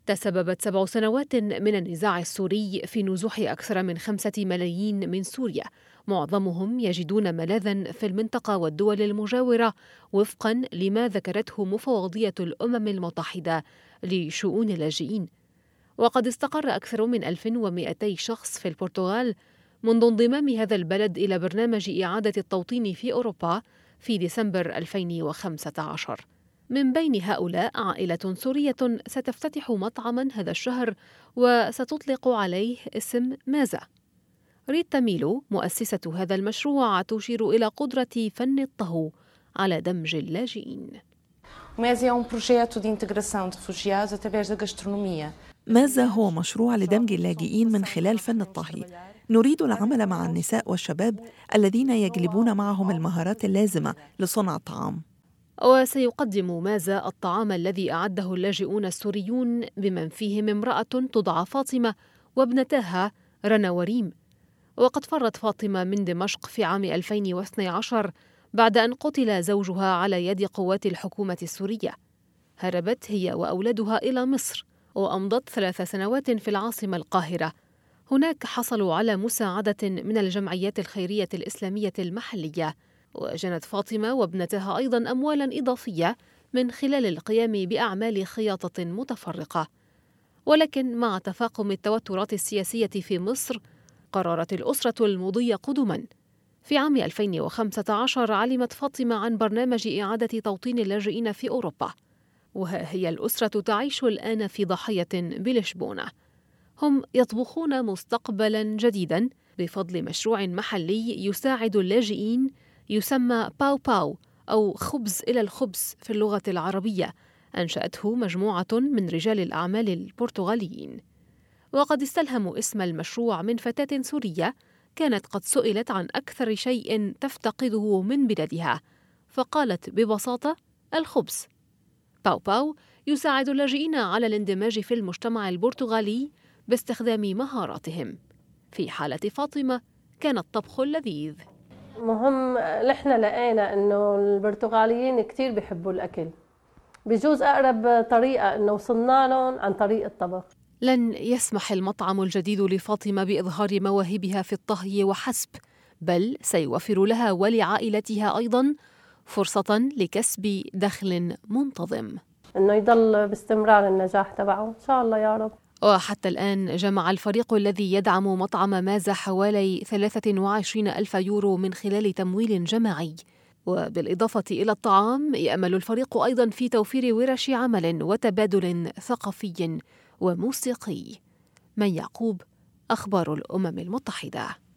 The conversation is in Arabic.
تسببت 7 سنوات من النزاع السوري في نزوح أكثر من 5 ملايين من سوريا، معظمهم يجدون ملاذا في المنطقة والدول المجاورة وفقا لما ذكرته مفوضية الأمم المتحدة لشؤون اللاجئين. وقد استقر أكثر من 1200 شخص في البرتغال منذ انضمام هذا البلد إلى برنامج إعادة التوطين في أوروبا في ديسمبر 2015. من بين هؤلاء عائلة سورية ستفتتح مطعما هذا الشهر وستطلق عليه اسم مازا. ريتا ميلو مؤسسة هذا المشروع تشير إلى قدرة فن الطهو على دمج اللاجئين. مازا هو مشروع لدمج اللاجئين من خلال فن الطهي. نريد العمل مع النساء والشباب الذين يجلبون معهم المهارات اللازمة لصنع الطعام. وسيقدم مازا الطعام الذي أعده اللاجئون السوريون بمن فيهم امرأة تدعى فاطمة وابنتاها رنا وريم. وقد فرت فاطمة من دمشق في عام 2012 بعد أن قتل زوجها على يد قوات الحكومة السورية. هربت هي وأولادها إلى مصر وأمضت 3 سنوات في العاصمة القاهرة. هناك حصلوا على مساعدة من الجمعيات الخيرية الإسلامية المحلية، وجنت فاطمة وابنتها أيضا أموالا إضافية من خلال القيام بأعمال خياطة متفرقة. ولكن مع تفاقم التوترات السياسية في مصر قررت الأسرة المضي قدما. في عام 2015 علمت فاطمة عن برنامج إعادة توطين اللاجئين في أوروبا، وها هي الأسرة تعيش الآن في ضحية بلشبونة. هم يطبخون مستقبلا جديدا بفضل مشروع محلي يساعد اللاجئين يسمى باو باو أو خبز إلى الخبز في اللغة العربية، أنشأته مجموعة من رجال الأعمال البرتغاليين. وقد استلهموا اسم المشروع من فتاة سورية كانت قد سئلت عن أكثر شيء تفتقده من بلادها، فقالت ببساطة الخبز. باو باو يساعد اللاجئين على الاندماج في المجتمع البرتغالي باستخدام مهاراتهم. في حالة فاطمة كان الطبخ اللذيذ. مهم نحن لقينا انه البرتغاليين كتير بيحبوا الاكل، بجوز اقرب طريقه انه وصلنا لهم عن طريق الطبخ. لن يسمح المطعم الجديد لفاطمة بإظهار مواهبها في الطهي وحسب، بل سيوفر لها ولعائلتها أيضا فرصة لكسب دخل منتظم، انه يضل باستمرار النجاح تبعه ان شاء الله يا رب. وحتى الآن جمع الفريق الذي يدعم مطعم مازا حوالي 23,000 يورو من خلال تمويل جماعي. وبالإضافة إلى الطعام يأمل الفريق أيضا في توفير ورش عمل وتبادل ثقافي وموسيقي. من يعقوب، أخبار الأمم المتحدة.